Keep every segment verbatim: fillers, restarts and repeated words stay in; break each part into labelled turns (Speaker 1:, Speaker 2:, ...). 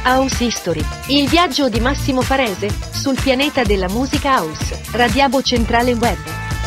Speaker 1: House History, il viaggio di Massimo Farese, sul pianeta della musica house, Radiabo Centrale Web.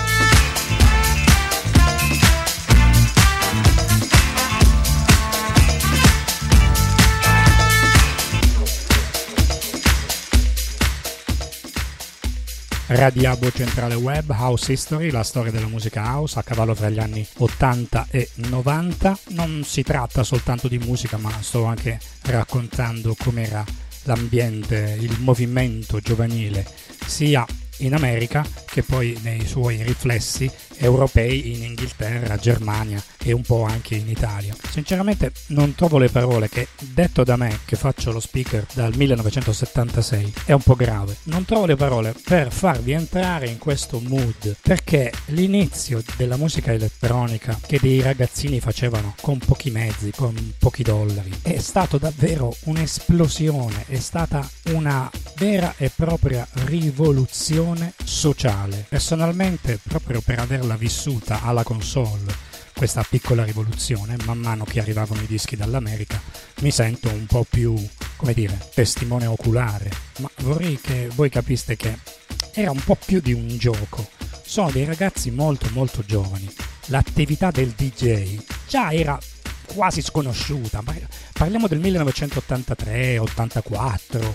Speaker 2: Radiabo Centrale Web, House History, la storia della musica house a cavallo tra gli anni ottanta e novanta. Non si tratta soltanto di musica, ma sto anche raccontando com'era l'ambiente, il movimento giovanile, sia in America che poi nei suoi riflessi europei in Inghilterra, Germania e un po' anche in Italia. Sinceramente non trovo le parole, che detto da me che faccio lo speaker dal millenovecentosettantasei è un po' grave. Non trovo le parole per farvi entrare in questo mood, perché l'inizio della musica elettronica che dei ragazzini facevano con pochi mezzi, con pochi dollari, è stato davvero un'esplosione, è stata una vera e propria rivoluzione sociale. Personalmente, proprio per averla vissuta alla console, questa piccola rivoluzione, man mano che arrivavano i dischi dall'America, mi sento un po' più, come dire, testimone oculare, ma vorrei che voi capiste che era un po' più di un gioco. Sono dei ragazzi molto molto giovani, l'attività del D J già era quasi sconosciuta, ma parliamo del millenovecentottantatré ottantaquattro.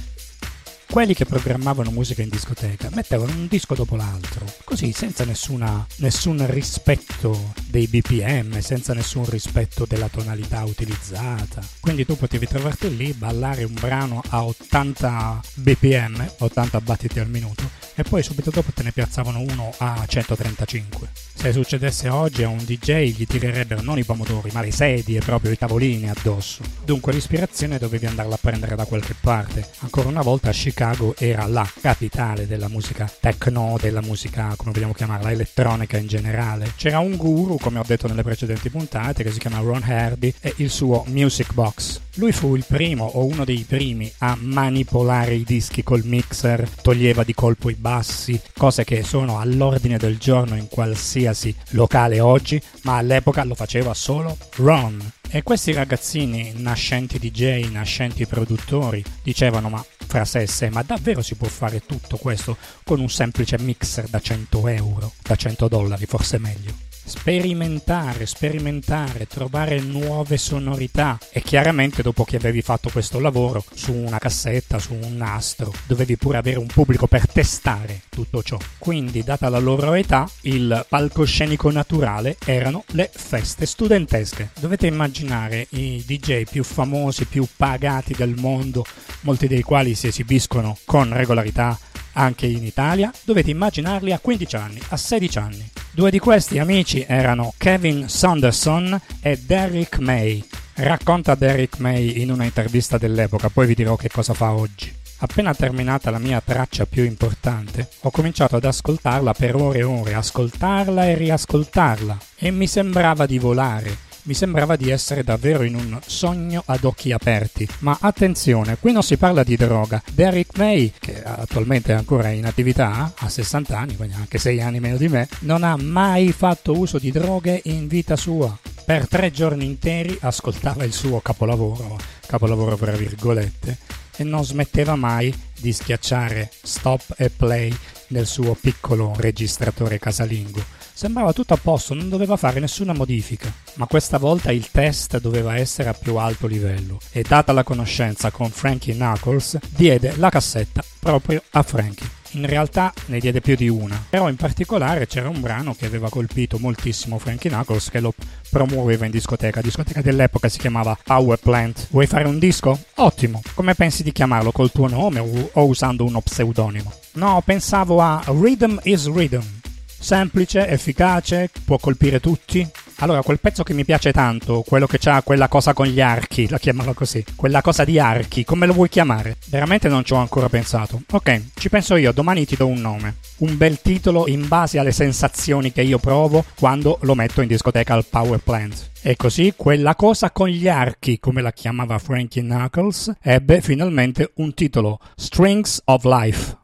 Speaker 2: Quelli che programmavano musica in discoteca mettevano un disco dopo l'altro, così senza nessuna, nessun rispetto dei B P M, senza nessun rispetto della tonalità utilizzata. Quindi tu potevi trovarti lì, ballare un brano a ottanta B P M, ottanta battiti al minuto, e poi subito dopo te ne piazzavano uno a centotrentacinque. Se succedesse oggi a un D J gli tirerebbero non i pomodori, ma le sedie, proprio i tavolini addosso. Dunque l'ispirazione dovevi andarla a prendere da qualche parte. Ancora una volta Chicago era la capitale della musica techno, della musica, come vogliamo chiamarla, elettronica in generale. C'era un guru, come ho detto nelle precedenti puntate, che si chiama Ron Hardy, e il suo Music Box. Lui fu il primo o uno dei primi a manipolare i dischi col mixer, toglieva di colpo i bassi, cose che sono all'ordine del giorno in qualsiasi locale oggi, ma all'epoca lo faceva solo Ron. E questi ragazzini, nascenti D J, nascenti produttori, dicevano ma fra sé e sé, ma davvero si può fare tutto questo con un semplice mixer da cento euro, da cento dollari, forse meglio? Sperimentare, sperimentare, trovare nuove sonorità, e chiaramente dopo che avevi fatto questo lavoro su una cassetta, su un nastro, dovevi pure avere un pubblico per testare tutto ciò. Quindi, data la loro età, il palcoscenico naturale erano le feste studentesche. Dovete immaginare i D J più famosi, più pagati del mondo, molti dei quali si esibiscono con regolarità anche in Italia, dovete immaginarli a quindici anni, a sedici anni. Due di questi amici erano Kevin Saunderson e Derrick May. Racconta Derrick May in una intervista dell'epoca, poi vi dirò che cosa fa oggi. Appena terminata la mia traccia più importante, ho cominciato ad ascoltarla per ore e ore, ascoltarla e riascoltarla, e mi sembrava di volare. Mi sembrava di essere davvero in un sogno ad occhi aperti. Ma attenzione, qui non si parla di droga. Derrick May, che attualmente è ancora in attività, ha sessanta anni, quindi anche sei anni meno di me, non ha mai fatto uso di droghe in vita sua. Per tre giorni interi ascoltava il suo capolavoro, capolavoro tra virgolette, e non smetteva mai di schiacciare stop e play nel suo piccolo registratore casalingo. Sembrava tutto a posto, non doveva fare nessuna modifica, ma questa volta il test doveva essere a più alto livello, e data la conoscenza con Frankie Knuckles, diede la cassetta proprio a Frankie. In realtà ne diede più di una, però in particolare c'era un brano che aveva colpito moltissimo Frankie Knuckles, che lo promuoveva in discoteca. La discoteca dell'epoca si chiamava Power Plant. Vuoi fare un disco? Ottimo! Come pensi di chiamarlo? Col tuo nome o, o usando uno pseudonimo? No, pensavo a Rhythm is Rhythm. Semplice, efficace, può colpire tutti. Allora, quel pezzo che mi piace tanto, quello che c'ha quella cosa con gli archi, la chiamano così, quella cosa di archi, come lo vuoi chiamare? Veramente non ci ho ancora pensato. Ok, ci penso io, domani ti do un nome. Un bel titolo in base alle sensazioni che io provo quando lo metto in discoteca al Power Plant. E così quella cosa con gli archi, come la chiamava Frankie Knuckles, ebbe finalmente un titolo, Strings of Life.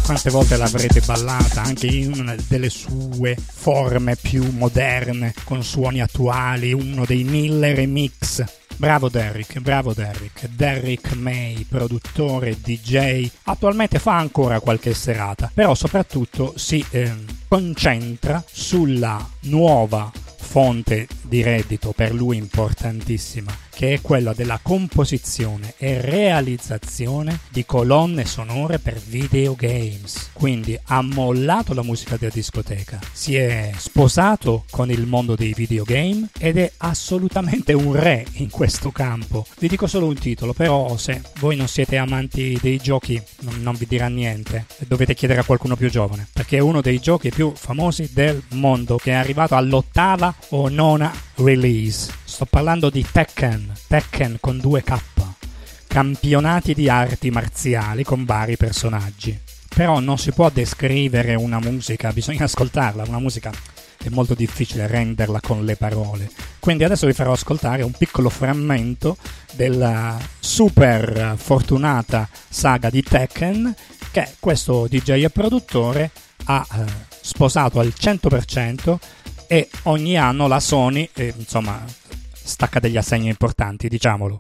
Speaker 2: quante volte l'avrete ballata anche in una delle sue forme più moderne, con suoni attuali, uno dei mille remix. Bravo Derrick, bravo Derrick. Derrick May, produttore, D J, attualmente fa ancora qualche serata, però soprattutto si eh, concentra sulla nuova fonte di reddito per lui importantissima, che è quella della composizione e realizzazione di colonne sonore per videogames. Quindi ha mollato la musica della discoteca, si è sposato con il mondo dei videogame ed è assolutamente un re in questo campo. Vi dico solo un titolo, però se voi non siete amanti dei giochi non, non vi dirà niente, dovete chiedere a qualcuno più giovane, perché è uno dei giochi più famosi del mondo, che è arrivato all'ottava o nona release. Sto parlando di Tekken, Tekken con due K, campionati di arti marziali con vari personaggi. Però non si può descrivere una musica, bisogna ascoltarla, una musica è molto difficile renderla con le parole. Quindi adesso vi farò ascoltare un piccolo frammento della super fortunata saga di Tekken che questo D J e produttore ha eh, sposato al cento per cento, e ogni anno la Sony, eh, insomma, stacca degli assegni importanti, diciamolo.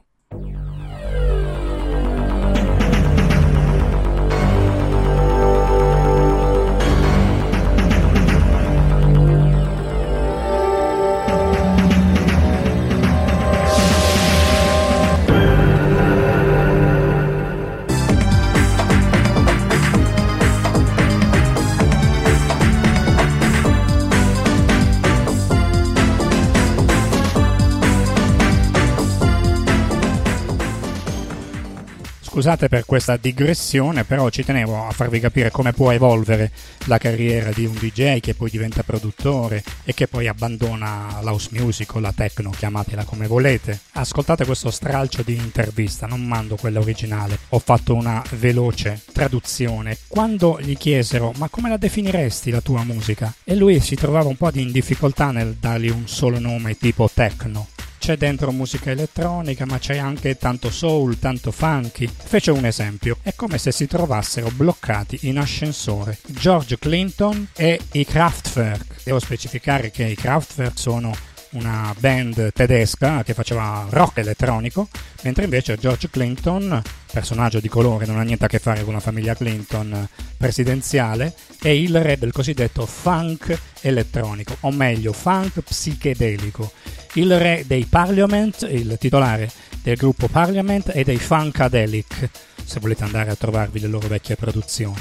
Speaker 2: Scusate per questa digressione, però ci tenevo a farvi capire come può evolvere la carriera di un D J che poi diventa produttore e che poi abbandona l'house music o la techno, chiamatela come volete. Ascoltate questo stralcio di intervista, non mando quella originale, ho fatto una veloce traduzione. Quando gli chiesero ma come la definiresti la tua musica? E lui si trovava un po' in difficoltà nel dargli un solo nome tipo techno. C'è dentro musica elettronica, ma c'è anche tanto soul, tanto funky. Fece un esempio: è come se si trovassero bloccati in ascensore George Clinton e i Kraftwerk. Devo specificare che i Kraftwerk sono una band tedesca che faceva rock elettronico, mentre invece George Clinton, personaggio di colore, non ha niente a che fare con la famiglia Clinton presidenziale, è il re del cosiddetto funk elettronico, o meglio funk psichedelico, il re dei Parliament, il titolare del gruppo Parliament, e dei Funkadelic, se volete andare a trovarvi le loro vecchie produzioni.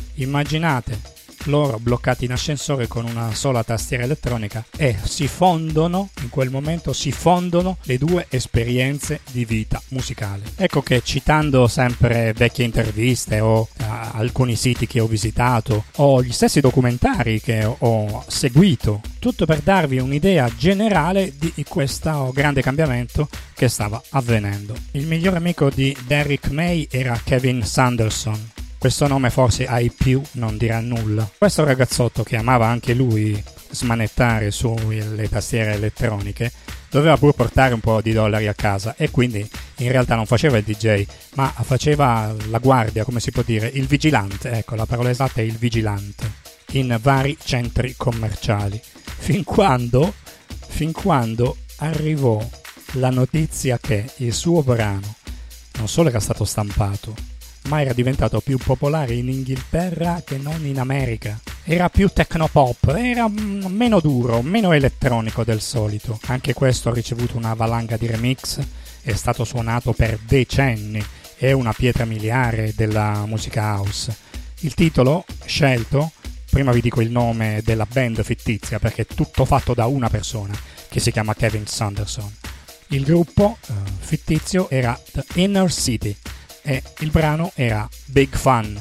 Speaker 2: Immaginate loro bloccati in ascensore con una sola tastiera elettronica e si fondono, in quel momento si fondono le due esperienze di vita musicale. Ecco che, citando sempre vecchie interviste o uh, alcuni siti che ho visitato o gli stessi documentari che ho, ho seguito, tutto per darvi un'idea generale di questo grande cambiamento che stava avvenendo. Il migliore amico di Derrick May era Kevin Sanderson. Questo nome forse ai più non dirà nulla. Questo ragazzotto, che amava anche lui smanettare sulle tastiere elettroniche, doveva pur portare un po' di dollari a casa e quindi in realtà non faceva il D J, ma faceva la guardia, come si può dire, il vigilante, ecco, la parola esatta è il vigilante, in vari centri commerciali. Fin quando, fin quando arrivò la notizia che il suo brano non solo era stato stampato, ma era diventato più popolare in Inghilterra che non in America. Era più technopop, era meno duro, meno elettronico del solito. Anche questo ha ricevuto una valanga di remix, è stato suonato per decenni, è una pietra miliare della musica house. Il titolo scelto, prima vi dico il nome della band fittizia, perché è tutto fatto da una persona, che si chiama Kevin Sanderson. Il gruppo uh, fittizio era The Inner City, e il brano era Big Fun.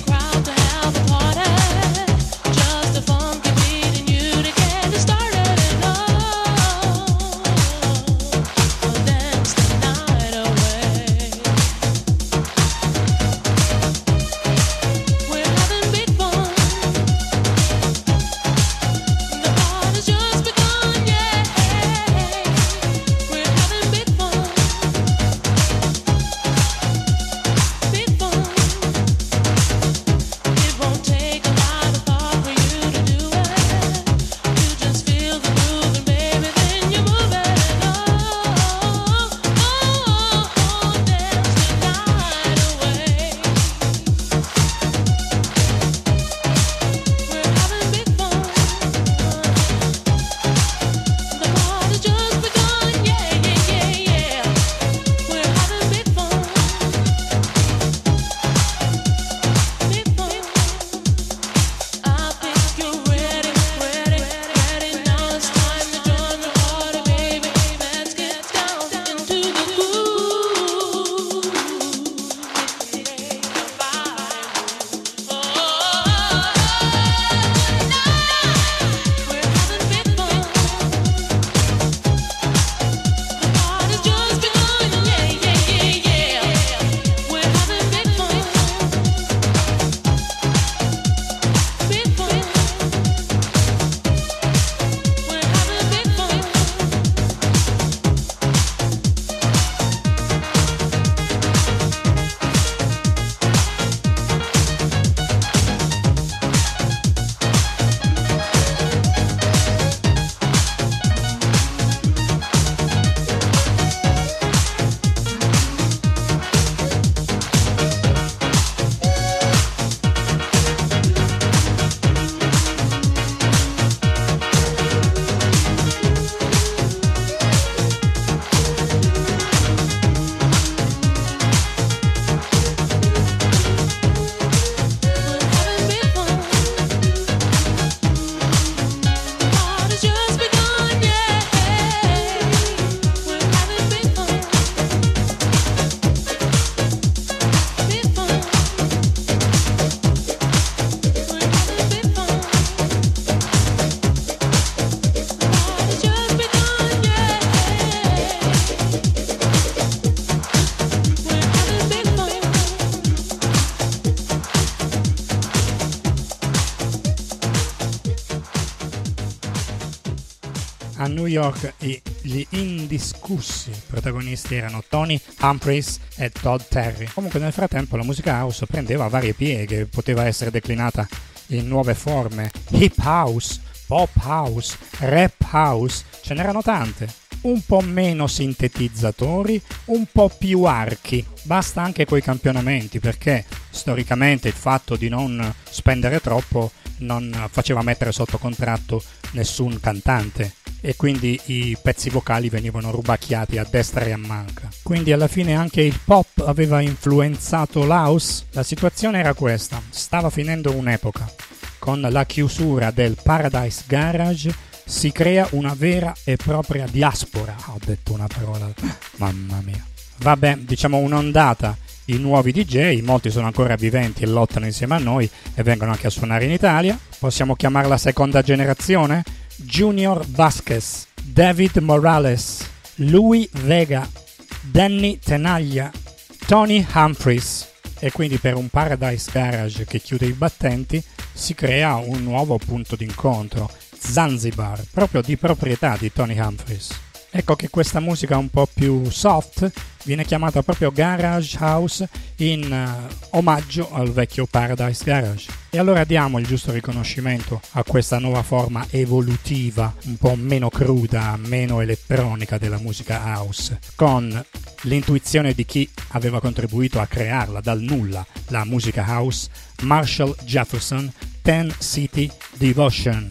Speaker 3: Started
Speaker 2: A New York gli indiscussi protagonisti erano Tony Humphries e Todd Terry. Comunque nel frattempo la musica house prendeva varie pieghe, poteva essere declinata in nuove forme: hip house, pop house, rap house, ce n'erano tante. Un po' meno sintetizzatori, un po' più archi. Basta anche coi campionamenti, perché storicamente il fatto di non spendere troppo non faceva mettere sotto contratto nessun cantante e quindi i pezzi vocali venivano rubacchiati a destra e a manca. Quindi alla fine anche il pop aveva influenzato l'house. La situazione era questa: stava finendo un'epoca. Con la chiusura del Paradise Garage si crea una vera e propria diaspora. Ho detto una parola, mamma mia. Vabbè, diciamo un'ondata di nuovi D J, molti sono ancora viventi e lottano insieme a noi e vengono anche a suonare in Italia. Possiamo chiamarla seconda generazione? Junior Vasquez, David Morales, Louis Vega, Danny Tenaglia, Tony Humphries. E quindi per un Paradise Garage che chiude i battenti si crea un nuovo punto d'incontro, Zanzibar, proprio di proprietà di Tony Humphries. Ecco che questa musica un po' più soft viene chiamata proprio Garage House in uh, omaggio al vecchio Paradise Garage. E allora diamo il giusto riconoscimento a questa nuova forma evolutiva, un po' meno cruda, meno elettronica della musica house, con l'intuizione di chi aveva contribuito a crearla dal nulla, la musica house, Marshall Jefferson, Ten City Devotion.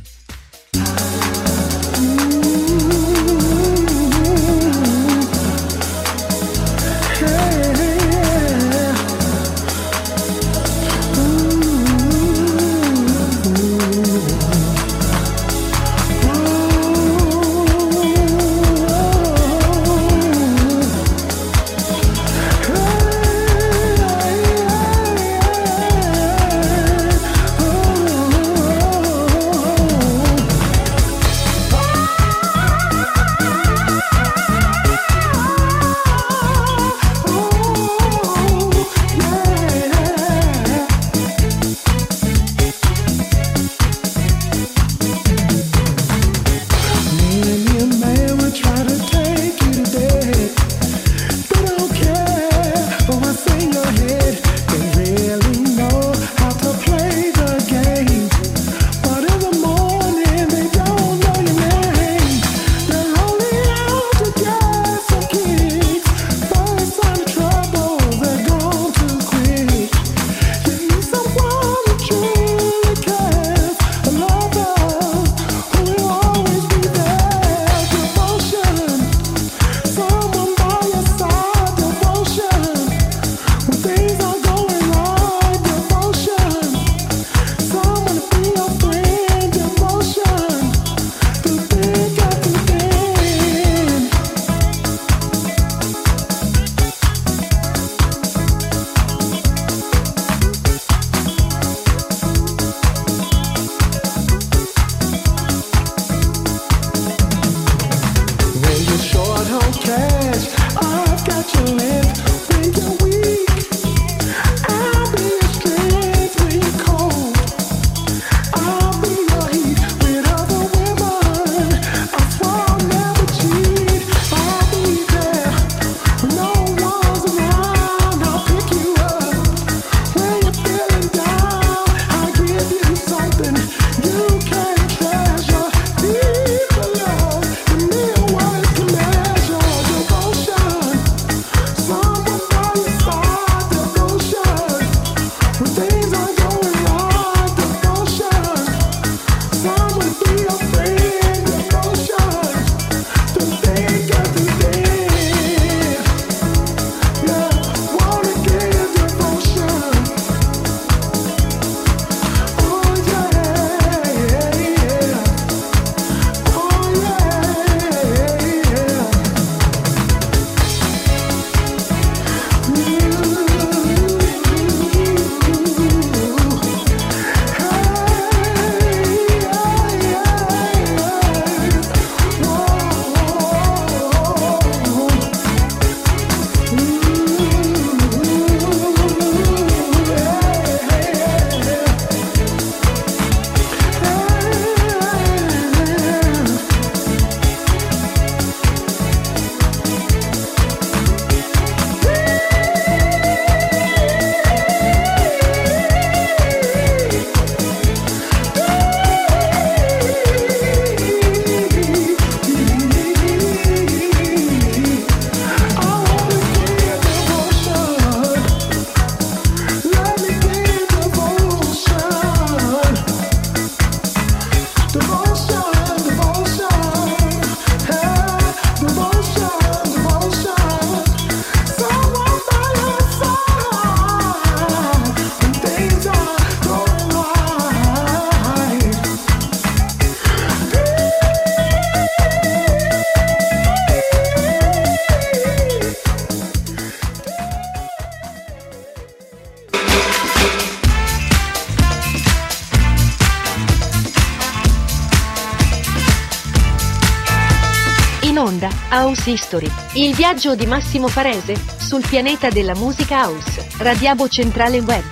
Speaker 1: onda House History, il viaggio di Massimo Farese sul pianeta della musica house. Radiabo Centrale Web.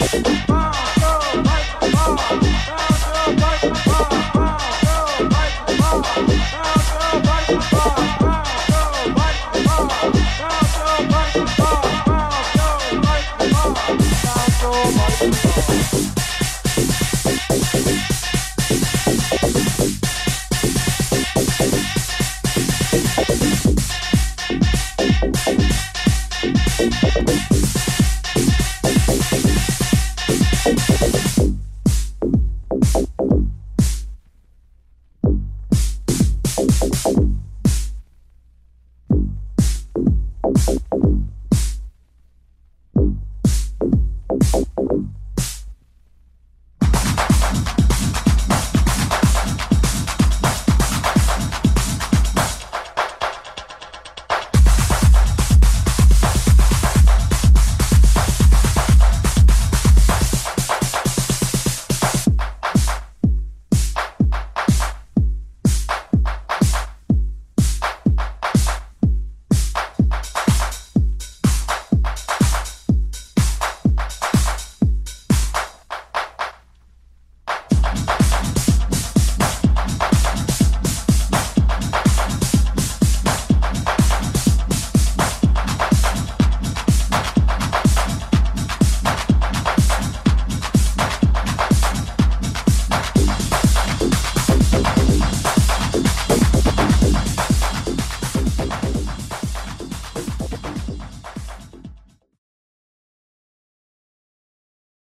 Speaker 3: Bounce your body.